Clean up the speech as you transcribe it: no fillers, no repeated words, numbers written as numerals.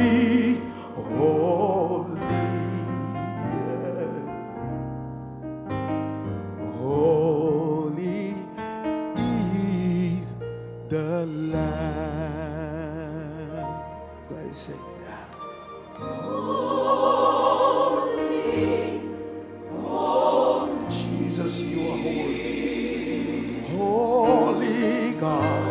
Holy is the Lamb. Praise sings that. Jesus, you are holy. Holy God.